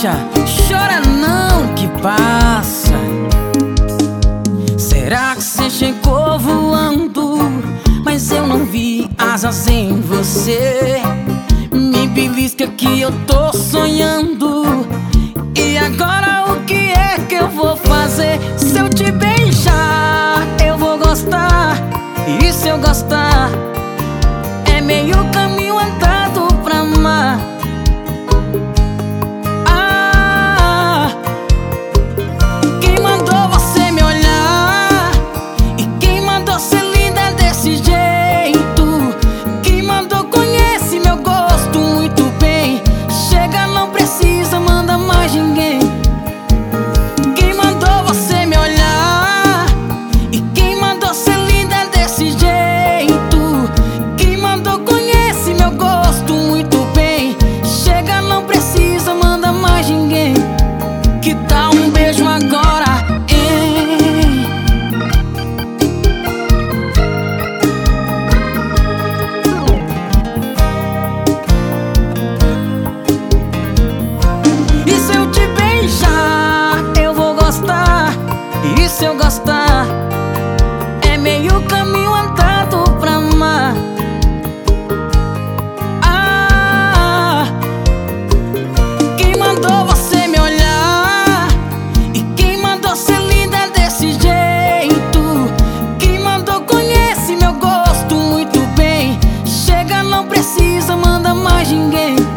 deixa, chora não que passa. Será que você chegou voando, mas eu não vi asas em você? Me belisca que eu tô sonhando. E agora o que é que eu vou fazer? Se eu te beijar, eu vou gostar. E se eu gostar, é meio caminho andado pra amar. Quem mandou você me olhar? E quem mandou ser linda desse jeito? Quem mandou conhece meu gosto muito bem. Chega, não precisa, manda mais ninguém. Quem mandou você me olhar? E quem mandou ser linda desse jeito? Quem mandou conhece meu gosto muito bem. Chega, não precisa, manda mais ninguém. Que tal um beijo agora, hein? E se eu te beijar, eu vou gostar. E se eu gostar, é meio caminho andado pra amar. Quem mandou você me olhar? E quem mandou ser linda desse jeito? Quem mandou conhece meu gosto muito bem. Chega, não precisa, manda mais ninguém.